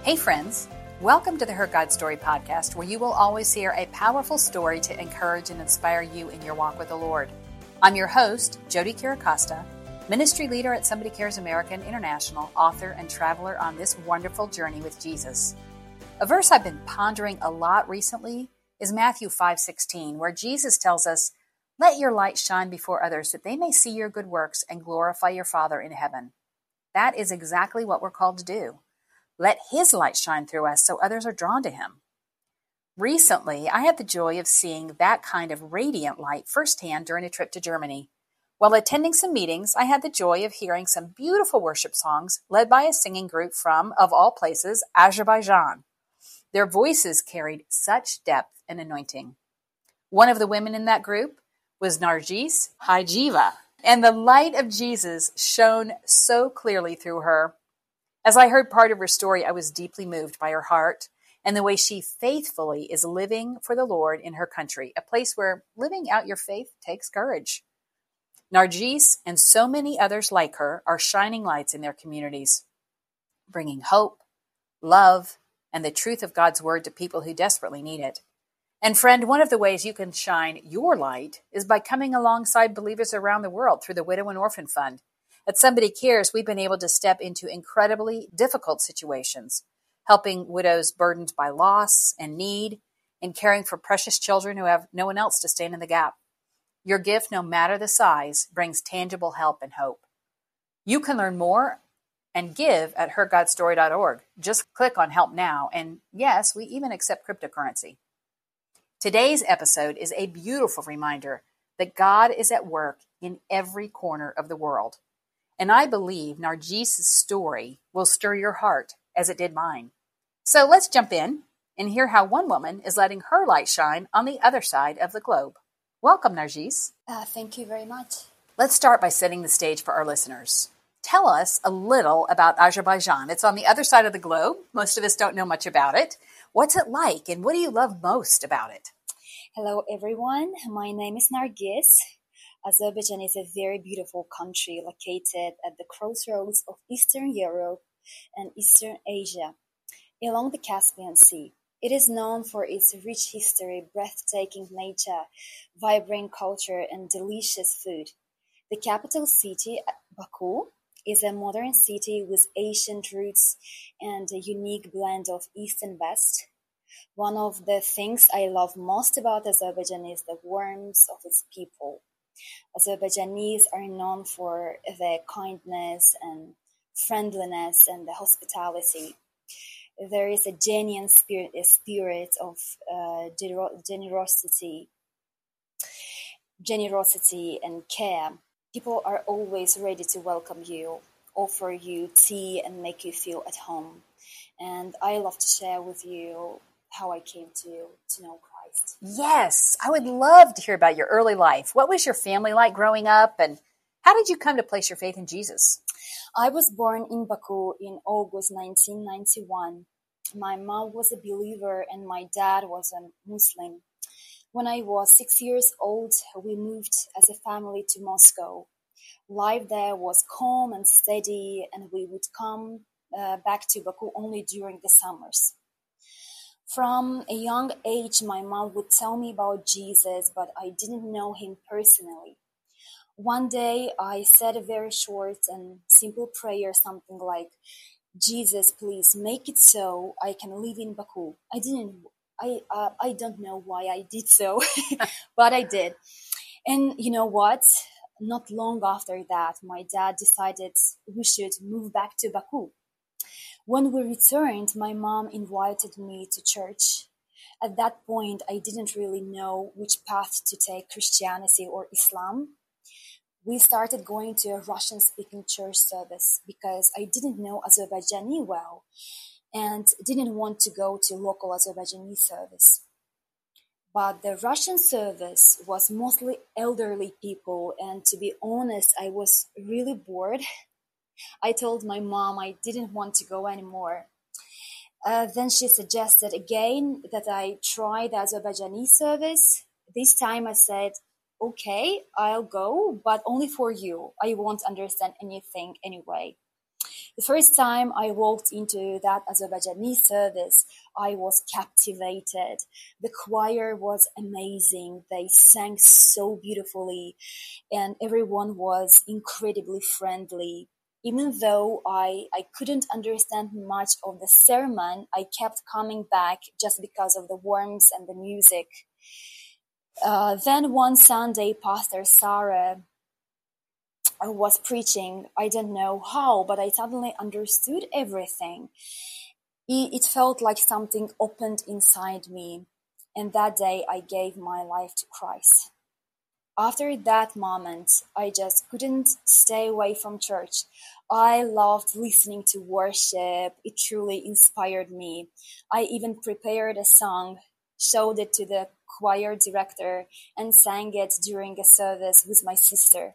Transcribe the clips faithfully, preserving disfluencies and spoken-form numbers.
Hey friends, welcome to the Her God Story podcast, where you will always hear a powerful story to encourage and inspire you in your walk with the Lord. I'm your host, Jody Kiracosta, ministry leader at Somebody Cares American International, author and traveler on this wonderful journey with Jesus. A verse I've been pondering a lot recently is Matthew five sixteen, where Jesus tells us, "Let your light shine before others, that they may see your good works and glorify your Father in heaven." That is exactly what we're called to do. Let His light shine through us so others are drawn to Him. Recently, I had the joy of seeing that kind of radiant light firsthand during a trip to Germany. While attending some meetings, I had the joy of hearing some beautiful worship songs led by a singing group from, of all places, Azerbaijan. Their voices carried such depth and anointing. One of the women in that group was Nargis Hajiva, and the light of Jesus shone so clearly through her. As I heard part of her story, I was deeply moved by her heart and the way she faithfully is living for the Lord in her country, a place where living out your faith takes courage. Nargis and so many others like her are shining lights in their communities, bringing hope, love, and the truth of God's word to people who desperately need it. And friend, one of the ways you can shine your light is by coming alongside believers around the world through the Widow and Orphan Fund. At Somebody Cares, we've been able to step into incredibly difficult situations, helping widows burdened by loss and need, and caring for precious children who have no one else to stand in the gap. Your gift, no matter the size, brings tangible help and hope. You can learn more and give at her god story dot org. Just click on Help Now, and yes, we even accept cryptocurrency. Today's episode is a beautiful reminder that God is at work in every corner of the world. And I believe Nargis' story will stir your heart as it did mine. So let's jump in and hear how one woman is letting her light shine on the other side of the globe. Welcome, Nargis. Uh, thank you very much. Let's start by setting the stage for our listeners. Tell us a little about Azerbaijan. It's on the other side of the globe. Most of us don't know much about it. What's it like, and what do you love most about it? Hello, everyone. My name is Nargis. Azerbaijan is a very beautiful country located at the crossroads of Eastern Europe and Eastern Asia, along the Caspian Sea. It is known for its rich history, breathtaking nature, vibrant culture, and delicious food. The capital city, Baku, is a modern city with ancient roots and a unique blend of East and West. One of the things I love most about Azerbaijan is the warmth of its people. Azerbaijanis are known for their kindness and friendliness and the hospitality. There is a genuine spirit, a spirit of uh, gener- generosity, generosity and care. People are always ready to welcome you, offer you tea, and make you feel at home. And I love to share with you how I came to, to know Christ. Yes, I would love to hear about your early life. What was your family like growing up, and how did you come to place your faith in Jesus? I was born in Baku in August nineteen ninety-one. My mom was a believer and my dad was a Muslim. When I was six years old, we moved as a family to Moscow. Life there was calm and steady, and we would come uh, back to Baku only during the summers. From a young age, my mom would tell me about Jesus, but I didn't know him personally. One day, I said a very short and simple prayer, something like, "Jesus, please make it so I can live in Baku." I didn't, I, uh, I don't know why I did so, but I did. And you know what? Not long after that, my dad decided we should move back to Baku. When we returned, my mom invited me to church. At that point, I didn't really know which path to take, Christianity or Islam. We started going to a Russian-speaking church service because I didn't know Azerbaijani well and didn't want to go to local Azerbaijani service. But the Russian service was mostly elderly people, and to be honest, I was really bored. I told my mom I didn't want to go anymore. Uh, then she suggested again that I try the Azerbaijani service. This time I said, "Okay, I'll go, but only for you. I won't understand anything anyway." The first time I walked into that Azerbaijani service, I was captivated. The choir was amazing. They sang so beautifully, and everyone was incredibly friendly. Even though I, I couldn't understand much of the sermon, I kept coming back just because of the warmth and the music. Uh, then one Sunday, Pastor Sarah was preaching. I don't know how, but I suddenly understood everything. It felt like something opened inside me, and that day I gave my life to Christ. After that moment, I just couldn't stay away from church. I loved listening to worship. It truly inspired me. I even prepared a song, showed it to the choir director, and sang it during a service with my sister.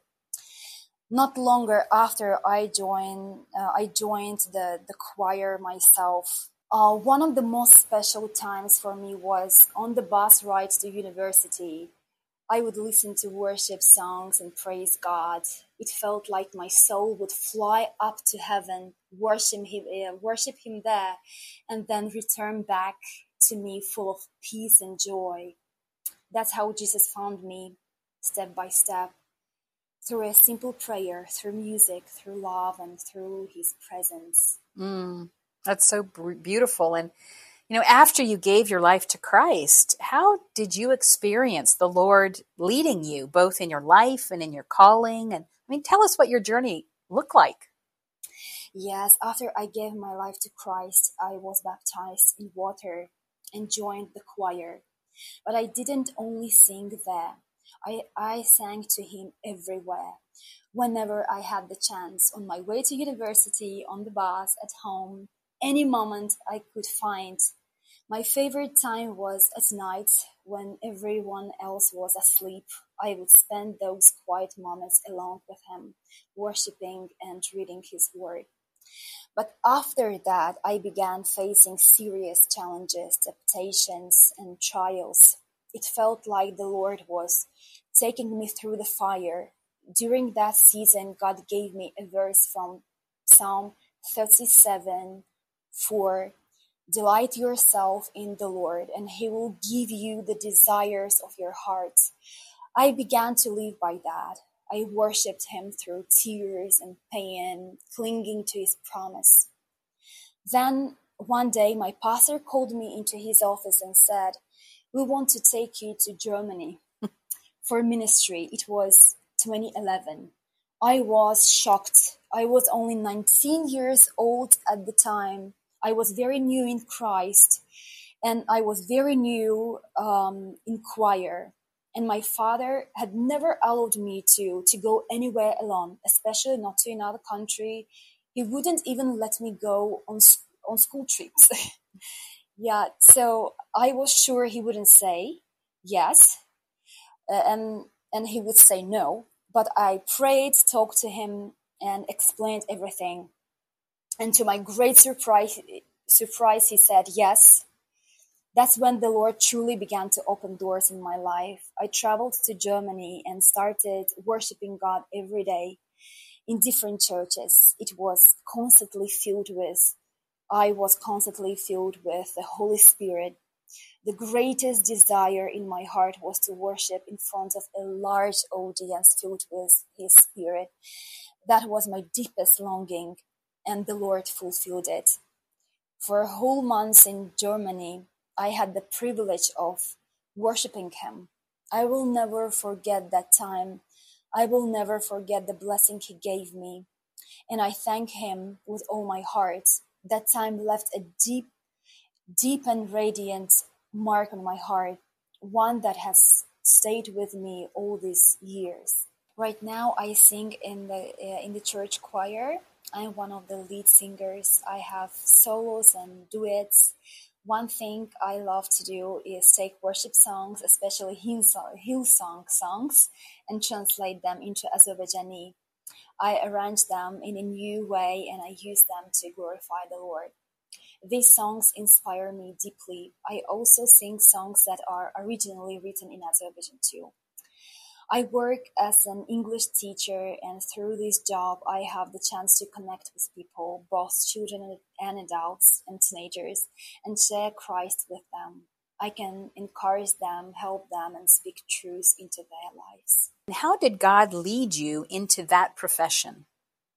Not longer after I joined, uh, I joined the, the choir myself. Uh, one of the most special times for me was on the bus ride to university. I would listen to worship songs and praise God. It felt like my soul would fly up to heaven, worship him, uh, worship him there, and then return back to me full of peace and joy. That's how Jesus found me, step by step. Through a simple prayer, through music, through love, and through his presence. Mm, that's so b- beautiful. And, you know, after you gave your life to Christ, how did you experience the Lord leading you, both in your life and in your calling? And, I mean, tell us what your journey looked like. Yes, after I gave my life to Christ, I was baptized in water and joined the choir. But I didn't only sing there. I, I sang to him everywhere. Whenever I had the chance, on my way to university, on the bus, at home, any moment I could find. My favorite time was at night when everyone else was asleep. I would spend those quiet moments alone with him, worshiping and reading his word. But after that, I began facing serious challenges, temptations, and trials. It felt like the Lord was taking me through the fire. During that season, God gave me a verse from Psalm thirty-seven four. Delight yourself in the Lord, and he will give you the desires of your heart. I began to live by that. I worshipped him through tears and pain, clinging to his promise. Then one day my pastor called me into his office and said, "We want to take you to Germany for ministry." It was twenty eleven. I was shocked. I was only nineteen years old at the time. I was very new in Christ, and I was very new um, in choir. And my father had never allowed me to, to go anywhere alone, especially not to another country. He wouldn't even let me go on on school trips. Yeah, so I was sure he wouldn't say yes, uh, and and he would say no. But I prayed, talked to him, and explained everything. And to my great surprise, surprise, he said yes. That's when the Lord truly began to open doors in my life. I traveled to Germany and started worshiping God every day in different churches. It was constantly filled with, I was constantly filled with the Holy Spirit. The greatest desire in my heart was to worship in front of a large audience filled with His Spirit. That was my deepest longing, and the Lord fulfilled it. For a whole month in Germany, I had the privilege of worshiping Him. I will never forget that time. I will never forget the blessing He gave me. And I thank Him with all my heart. That time left a deep, deep and radiant mark on my heart, one that has stayed with me all these years. Right now, I sing in the uh, in the church choir. I'm one of the lead singers. I have solos and duets. One thing I love to do is take worship songs, especially Hillsong songs, and translate them into Azerbaijani. I arrange them in a new way, and I use them to glorify the Lord. These songs inspire me deeply. I also sing songs that are originally written in Azerbaijan too. I work as an English teacher, and through this job, I have the chance to connect with people, both children and adults and teenagers, and share Christ with them. I can encourage them, help them, and speak truth into their lives. How did God lead you into that profession?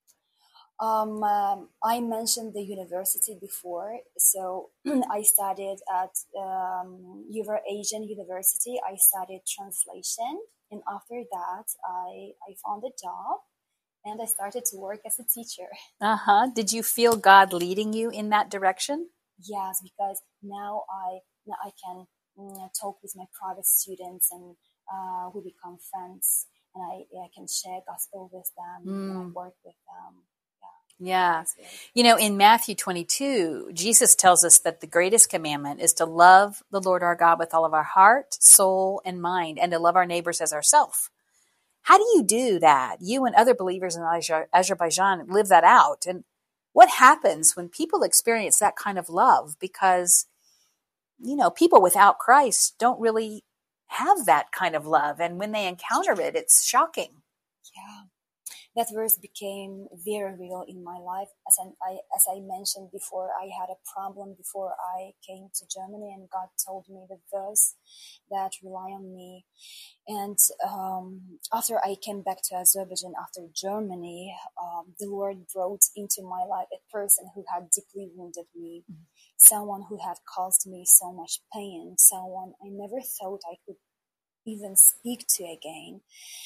Um, um, I mentioned the university before, so I studied at um, Euro-Asian University. I studied translation, and after that, I, I found a job, and I started to work as a teacher. Uh-huh. Did you feel God leading you in that direction? Yes, because now I now I can mm, talk with my private students, and uh, we become friends, and I, I can share gospel with them, Mm. and I work with them. Yeah. You know, in Matthew twenty-two, Jesus tells us that the greatest commandment is to love the Lord our God with all of our heart, soul, and mind, and to love our neighbors as ourselves. How do you do that? You and other believers in Azerbaijan live that out. And what happens when people experience that kind of love? Because, you know, people without Christ don't really have that kind of love. And when they encounter it, it's shocking. Yeah. That verse became very real in my life. As I, as I mentioned before, I had a problem before I came to Germany, and God told me the verse that rely on me. And um, after I came back to Azerbaijan, after Germany, um, the Lord brought into my life a person who had deeply wounded me, mm-hmm. someone who had caused me so much pain, someone I never thought I could even speak to again.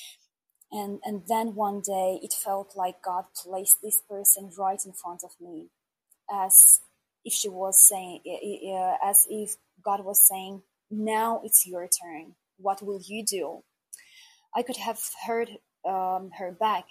And and then one day it felt like God placed this person right in front of me, as if she was saying, uh, as if God was saying, now it's your turn. What will you do? I could have heard um, her back.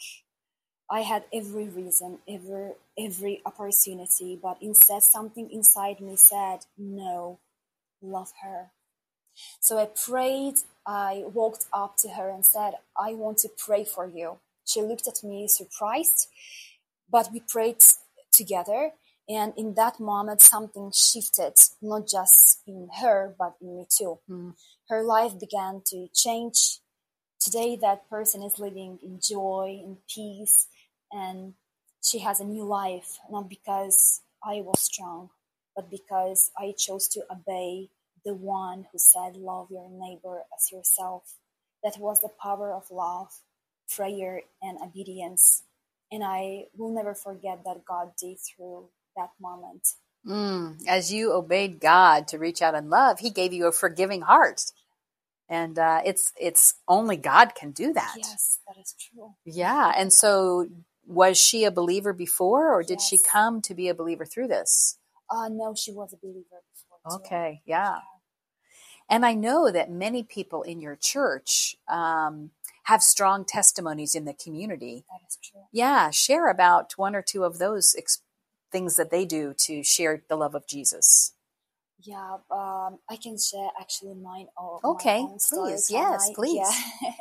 I had every reason, every, every opportunity, but instead something inside me said, no, love her. So I prayed, I walked up to her and said, I want to pray for you. She looked at me surprised, but we prayed together. And in that moment, something shifted, not just in her, but in me too. Mm. Her life began to change. Today, that person is living in joy, in peace, and she has a new life, not because I was strong, but because I chose to obey the one who said, love your neighbor as yourself. That was the power of love, prayer, and obedience. And I will never forget that God did through that moment. Mm, as you obeyed God to reach out in love, He gave you a forgiving heart. And uh, it's it's only God can do that. Yes, that is true. Yeah. And so was she a believer before, or did yes. she come to be a believer through this? Uh, no, she was a believer before. Okay, yeah. yeah. And I know that many people in your church um, have strong testimonies in the community. That is true. Yeah, share about one or two of those ex- things that they do to share the love of Jesus. Yeah, um, I can share actually mine. Own, okay, my own story, please, yes, I? please. Yeah.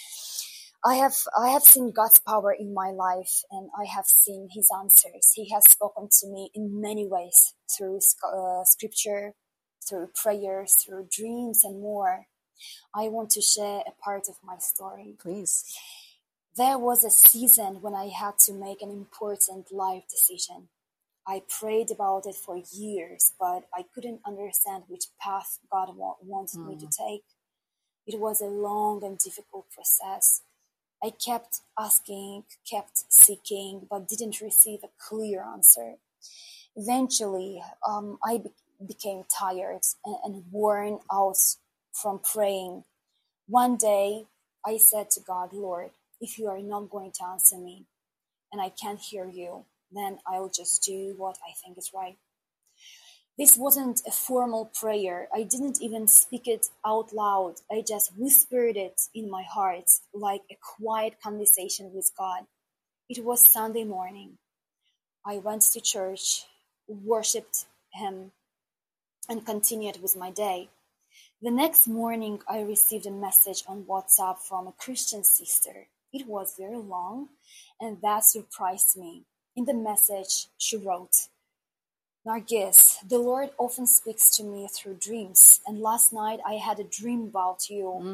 I have I have seen God's power in my life, and I have seen His answers. He has spoken to me in many ways, through uh, scripture, through prayers, through dreams, and more. I want to share a part of my story. Please. There was a season when I had to make an important life decision. I prayed about it for years, but I couldn't understand which path God wa- wanted mm. me to take. It was a long and difficult process. I kept asking, kept seeking, but didn't receive a clear answer. Eventually, um, I be- became tired and, and worn out from praying. One day, I said to God, Lord, if you are not going to answer me and I can't hear you, then I'll just do what I think is right. This wasn't a formal prayer. I didn't even speak it out loud. I just whispered it in my heart, like a quiet conversation with God. It was Sunday morning. I went to church, worshipped Him, and continued with my day. The next morning, I received a message on WhatsApp from a Christian sister. It was very long, and that surprised me. In the message, she wrote, Nargis, the Lord often speaks to me through dreams, and last night I had a dream about you. Mm.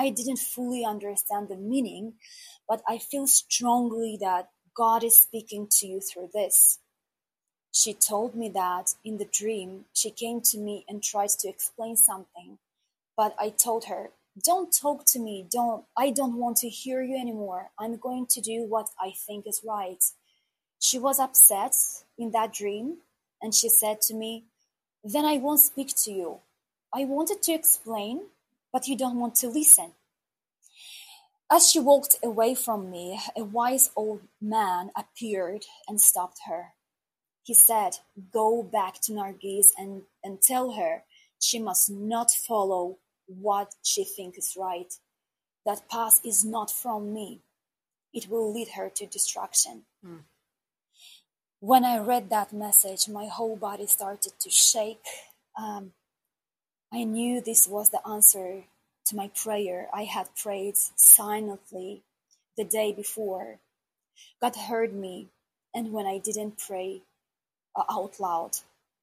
I didn't fully understand the meaning, but I feel strongly that God is speaking to you through this. She told me that in the dream, she came to me and tried to explain something, but I told her, don't talk to me, don't, I don't want to hear you anymore. I'm going to do what I think is right. She was upset in that dream, and she said to me, then I won't speak to you. I wanted to explain, but you don't want to listen. As she walked away from me, a wise old man appeared and stopped her. He said, go back to Nargis and, and tell her she must not follow what she thinks is right. That path is not from me. It will lead her to destruction. Mm. When I read that message, my whole body started to shake. Um, I knew this was the answer to my prayer I had prayed silently the day before. God heard me, and when I didn't pray uh, out loud.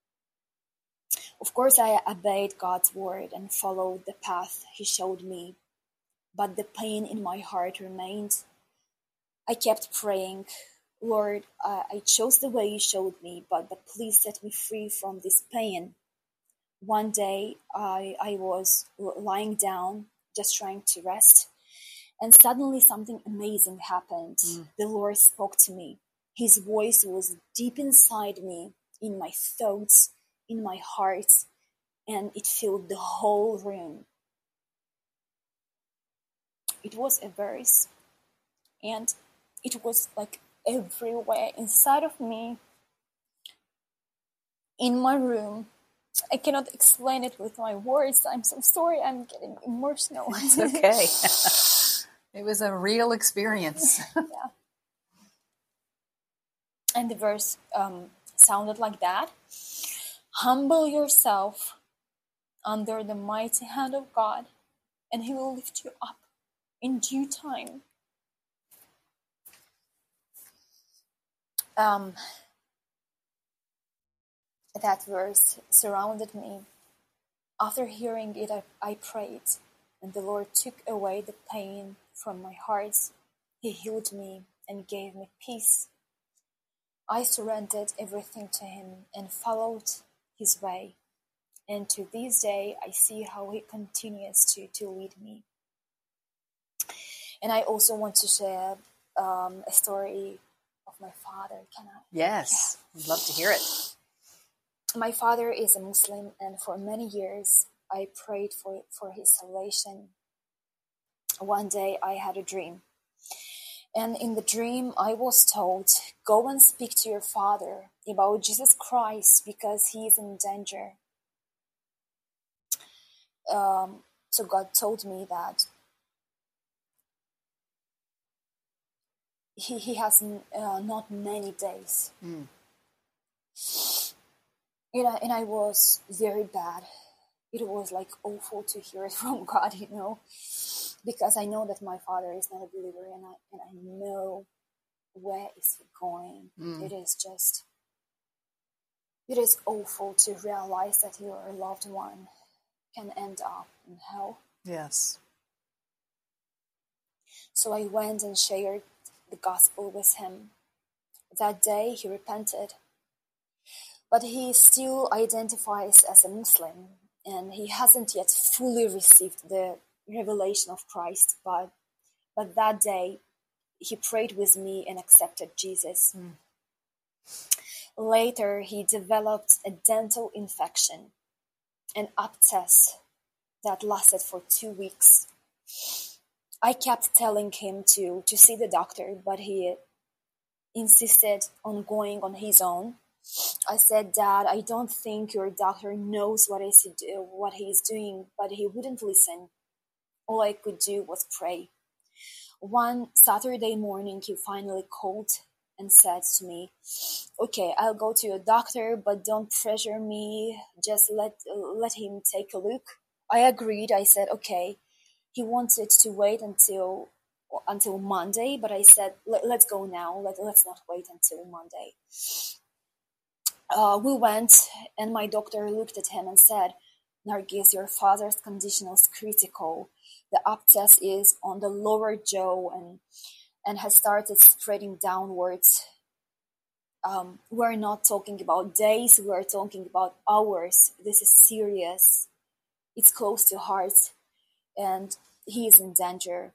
Of course, I obeyed God's word and followed the path He showed me, but the pain in my heart remained. I kept praying, Lord, uh, I chose the way You showed me, but, but please set me free from this pain. One day, I, I was lying down, just trying to rest, and suddenly something amazing happened. Mm. The Lord spoke to me. His voice was deep inside me, in my thoughts, in my heart, and it filled the whole room. It was a verse, and it was like everywhere inside of me, in my room. I cannot explain it with my words. I'm so sorry. I'm getting emotional. It's okay. It was a real experience. Yeah. And the verse um, sounded like that. Humble yourself under the mighty hand of God, and He will lift you up in due time. Um, that verse surrounded me. After hearing it, I, I prayed, and the Lord took away the pain from my heart. He healed me and gave me peace. I surrendered everything to Him and followed His way. And to this day, I see how He continues to, to lead me. And I also want to share um, a story of my father. Can I? Yes, yeah. I'd love to hear it. My father is a Muslim, and for many years I prayed for, for his salvation. One day I had a dream, and in the dream I was told, go and speak to your father about Jesus Christ because he is in danger. Um, so God told me that he, he has uh, not many days. Mm. You know, and I was very bad. It was like awful to hear it from God, you know, because I know that my father is not a believer, and I and I know where is he going. Mm. It is just, it is awful to realize that your loved one can end up in hell. Yes. So I went and shared the gospel with him. That day he repented. But he still identifies as a Muslim, and he hasn't yet fully received the revelation of Christ. But, but that day, he prayed with me and accepted Jesus. Mm. Later, he developed a dental infection, an abscess that lasted for two weeks. I kept telling him to, to see the doctor, but he insisted on going on his own. I said, Dad, I don't think your doctor knows what is he do, what he is doing, but he wouldn't listen. All I could do was pray. One Saturday morning, he finally called and said to me, okay, I'll go to your doctor, but don't pressure me. Just let let him take a look. I agreed. I said, okay. He wanted to wait until until Monday, but I said, Let, let's go now. Let, let's not wait until Monday. Uh, we went, and my doctor looked at him and said, Nargis, your father's condition was critical. The abscess is on the lower jaw and, and has started spreading downwards. Um, we're not talking about days, we're talking about hours. This is serious. It's close to heart, and he is in danger.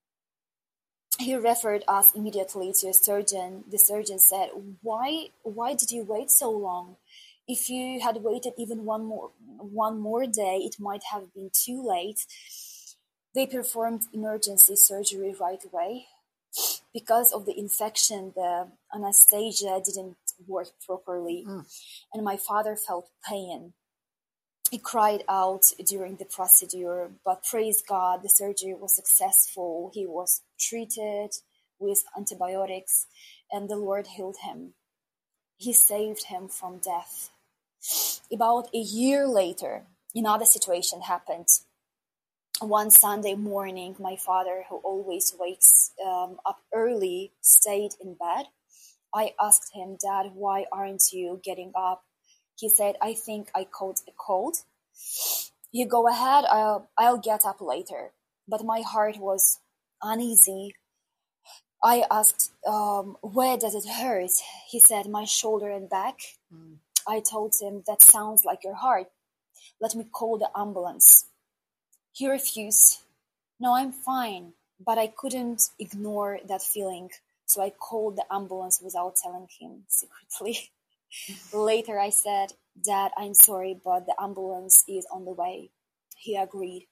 He referred us immediately to a surgeon. The surgeon said, why, why did you wait so long? If you had waited even one more, one more day, it might have been too late. They performed emergency surgery right away. Because of the infection, the anesthesia didn't work properly, mm. and my father felt pain. He cried out during the procedure, but praise God, the surgery was successful. He was treated with antibiotics, and the Lord healed him. He saved him from death. About a year later, another situation happened. One Sunday morning, my father, who always wakes um, up early, stayed in bed. I asked him, Dad, why aren't you getting up? He said, I think I caught a cold. You go ahead, I'll, I'll get up later. But my heart was uneasy. I asked, um, where does it hurt? He said, my shoulder and back. Mm. I told him, that sounds like your heart. Let me call the ambulance. He refused. No, I'm fine. But I couldn't ignore that feeling, so I called the ambulance without telling him secretly. Later I said, Dad, I'm sorry, but the ambulance is on the way. He agreed.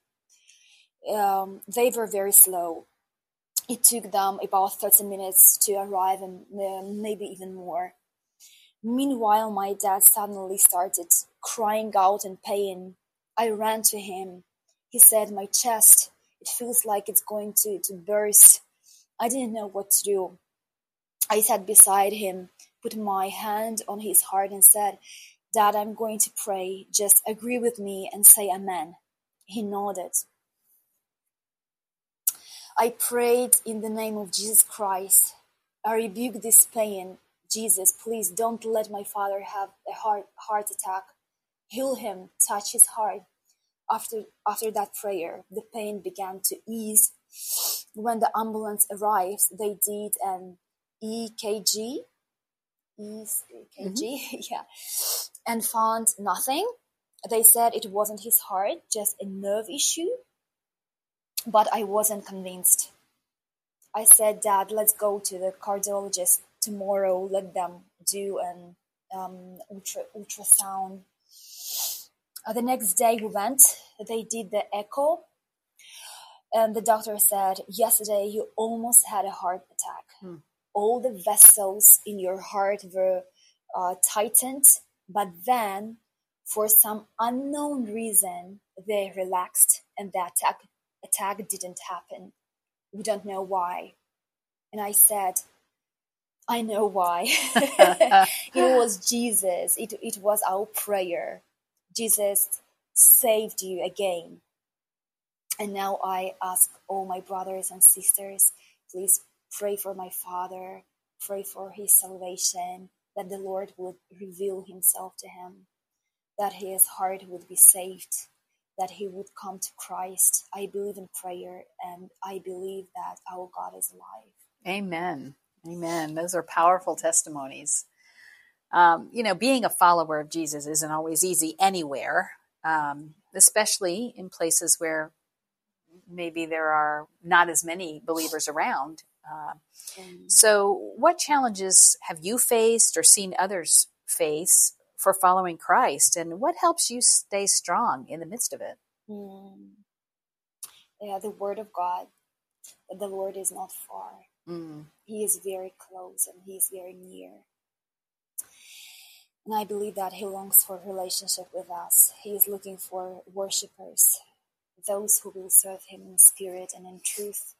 Um, they were very slow. It took them about thirty minutes to arrive, and uh, maybe even more. Meanwhile, my dad suddenly started crying out in pain. I ran to him. He said, my chest, it feels like it's going to, to burst. I didn't know what to do. I sat beside him, put my hand on his heart and said, Dad, I'm going to pray. Just agree with me and say amen. He nodded. I prayed in the name of Jesus Christ. I rebuke this pain. Jesus, please don't let my father have a heart, heart attack. Heal him, touch his heart. After, after that prayer, the pain began to ease. When the ambulance arrived, they did an E K G, E K G, mm-hmm. yeah, and found nothing. They said it wasn't his heart, just a nerve issue. But I wasn't convinced. I said, Dad, let's go to the cardiologist tomorrow. Let them do an um, ultra, ultrasound. Uh, the next day we went. They did the echo. And the doctor said, yesterday you almost had a heart attack. Hmm. All the vessels in your heart were uh, tightened, but then for some unknown reason, they relaxed and the attack, attack didn't happen. We don't know why. And I said, I know why. It was Jesus. It, it was our prayer. Jesus saved you again. And now I ask all my brothers and sisters, please pray for my father, pray for his salvation, that the Lord would reveal himself to him, that his heart would be saved, that he would come to Christ. I believe in prayer, and I believe that our God is alive. Amen. Amen. Those are powerful testimonies. Um, you know, being a follower of Jesus isn't always easy anywhere, um, especially in places where maybe there are not as many believers around. Uh, mm. So what challenges have you faced or seen others face for following Christ? And what helps you stay strong in the midst of it? Mm. Yeah, the word of God, that the Lord is not far. Mm. He is very close and he is very near. And I believe that he longs for a relationship with us. He is looking for worshipers, those who will serve him in spirit and in truth.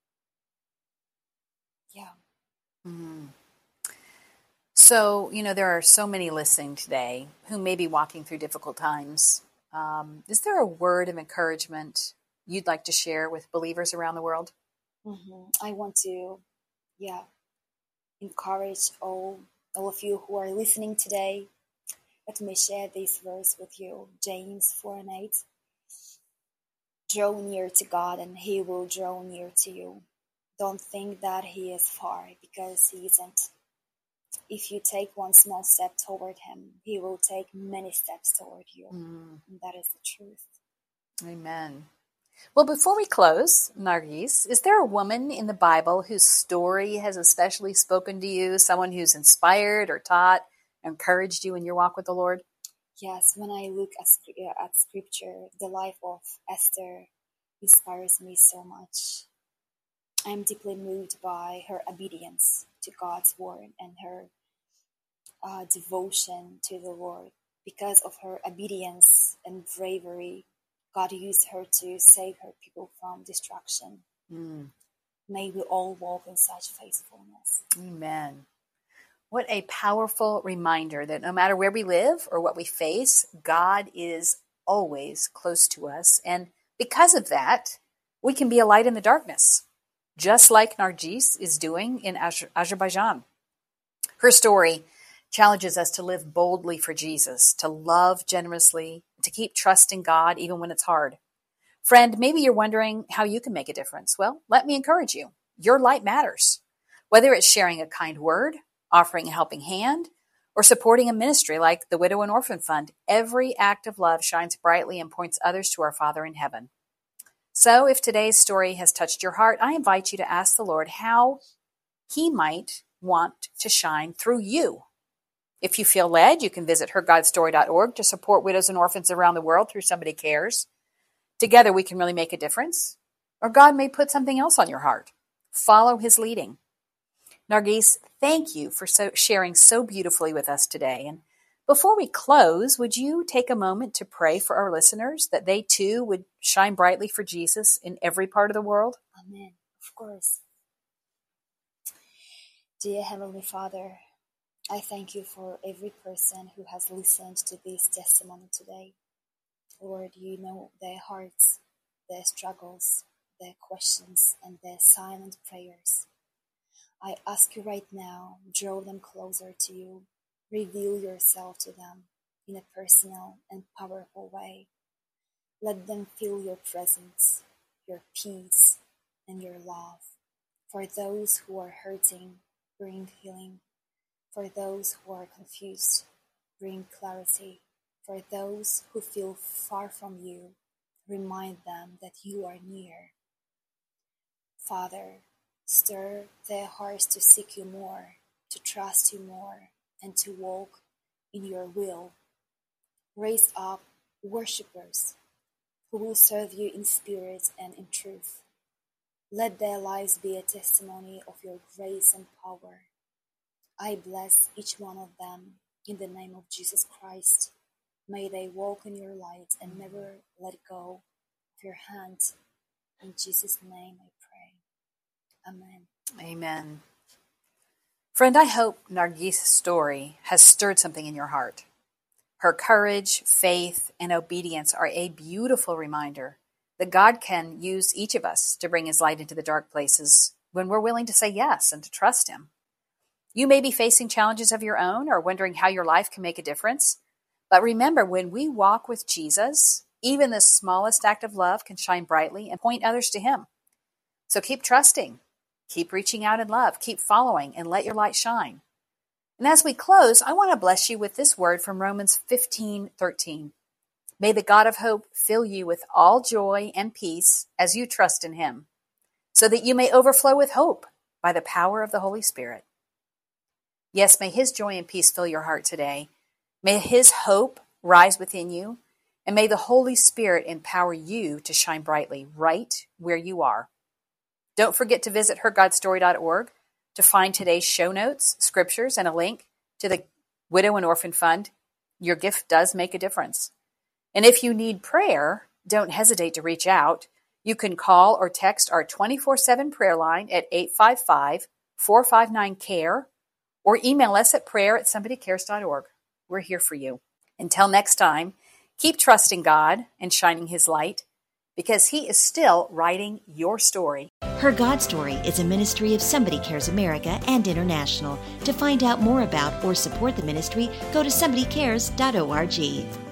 Yeah. Mm. So, you know, there are so many listening today who may be walking through difficult times. Um, is there a word of encouragement you'd like to share with believers around the world? Mm-hmm. I want to, yeah, encourage all, all of you who are listening today. Let me share this verse with you. James four and eight. Draw near to God and he will draw near to you. Don't think that he is far, because he isn't. If you take one small step toward him, he will take many steps toward you. Mm. And that is the truth. Amen. Well, before we close, Nargis, is there a woman in the Bible whose story has especially spoken to you, someone who's inspired or taught, encouraged you in your walk with the Lord? Yes, when I look at, at scripture, the life of Esther inspires me so much. I am deeply moved by her obedience to God's word and her uh, devotion to the Lord. Because of her obedience and bravery, God used her to save her people from destruction. Mm. May we all walk in such faithfulness. Amen. What a powerful reminder that no matter where we live or what we face, God is always close to us. And because of that, we can be a light in the darkness, just like Nargis is doing in Azerbaijan. Her story challenges us to live boldly for Jesus, to love generously, to keep trusting God even when it's hard. Friend, maybe you're wondering how you can make a difference. Well, let me encourage you. Your light matters. Whether it's sharing a kind word, offering a helping hand, or supporting a ministry like the Widow and Orphan Fund, every act of love shines brightly and points others to our Father in heaven. So if today's story has touched your heart, I invite you to ask the Lord how he might want to shine through you. If you feel led, you can visit her god story dot org to support widows and orphans around the world through Somebody Cares. Together we can really make a difference. Or God may put something else on your heart. Follow his leading. Nargis, thank you for so sharing so beautifully with us today. And before we close, would you take a moment to pray for our listeners that they too would shine brightly for Jesus in every part of the world? Amen. Of course. Dear Heavenly Father, I thank you for every person who has listened to this testimony today. Lord, you know their hearts, their struggles, their questions, and their silent prayers. I ask you right now, draw them closer to you. Reveal yourself to them in a personal and powerful way. Let them feel your presence, your peace, and your love. For those who are hurting, bring healing. For those who are confused, bring clarity. For those who feel far from you, remind them that you are near. Father, stir their hearts to seek you more, to trust you more, and to walk in your will. Raise up worshippers who will serve you in spirit and in truth. Let their lives be a testimony of your grace and power. I bless each one of them in the name of Jesus Christ. May they walk in your light and never let go of your hand. In Jesus' name I pray. Amen. Amen. Friend, I hope Nargis' story has stirred something in your heart. Her courage, faith, and obedience are a beautiful reminder that God can use each of us to bring his light into the dark places when we're willing to say yes and to trust him. You may be facing challenges of your own or wondering how your life can make a difference. But remember, when we walk with Jesus, even the smallest act of love can shine brightly and point others to him. So keep trusting, keep reaching out in love, keep following, and let your light shine. And as we close, I want to bless you with this word from Romans fifteen thirteen. May the God of hope fill you with all joy and peace as you trust in him, so that you may overflow with hope by the power of the Holy Spirit. Yes, may his joy and peace fill your heart today. May his hope rise within you, and may the Holy Spirit empower you to shine brightly right where you are. Don't forget to visit her god story dot org to find today's show notes, scriptures, and a link to the Widow and Orphan Fund. Your gift does make a difference. And if you need prayer, don't hesitate to reach out. You can call or text our twenty-four seven prayer line at eight five five, four five nine, C A R E or email us at prayer at somebody cares dot org. We're here for you. Until next time, keep trusting God and shining his light. because He is still writing your story. Her God Story is a ministry of Somebody Cares America and International. To find out more about or support the ministry, go to somebody cares dot org.